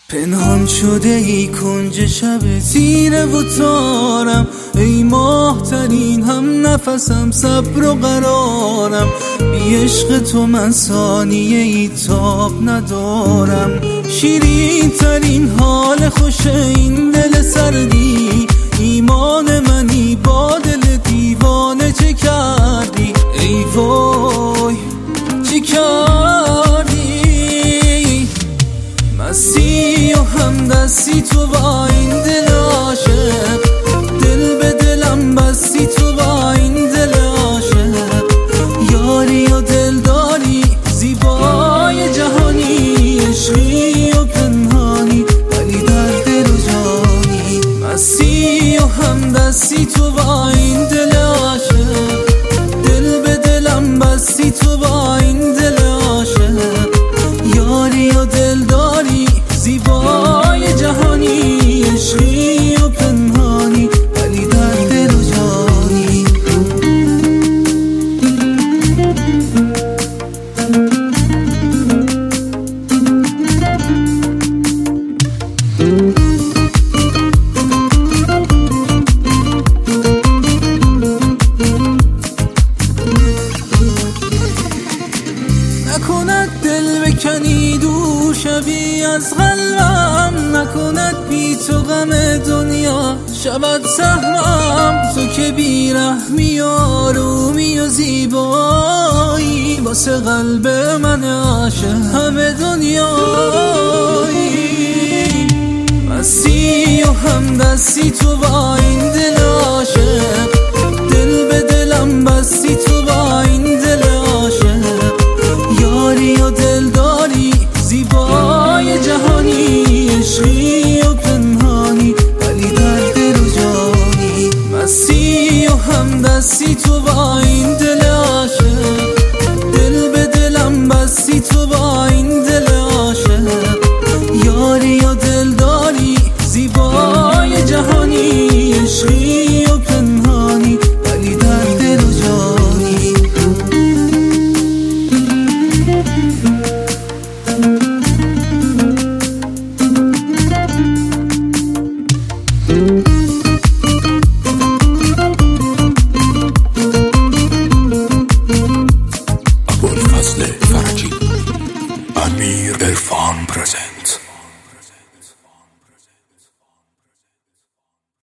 پنهان شده ای کنج شب تیره و تارم، ای ماه ترین هم نفسم، صبر و قرارم. بی عشق تو من ثانیه ای تاب ندارم. شیرین ترین حال خوش این دل سردی، ایمان منی با دل دیوانه چه کردی؟ ای وای چه کردی؟ مستی و همدستی تو با این دل عاشق، دل به دلم بستی تو با این دل عاشق. یاری و دلداری زیبای جهانی، عشقی و پنهانی ولی در دل و جانی. مستی و همدستی تو با این دل عاشق، دل به دلم بستی تو با این دل عاشق. یاری و دلداری زیبای جهانی، عشقی و پنهانی ولی در دل و جانی. نکند دل بکنی دور شوی از قلبم، نکند بی تو غم دنیا شود سهمم. تو که بی رحمی و آرومی و زیبایی، واسه قلب من عاشق همه دنیایی. مستی و همدستی تو با این دل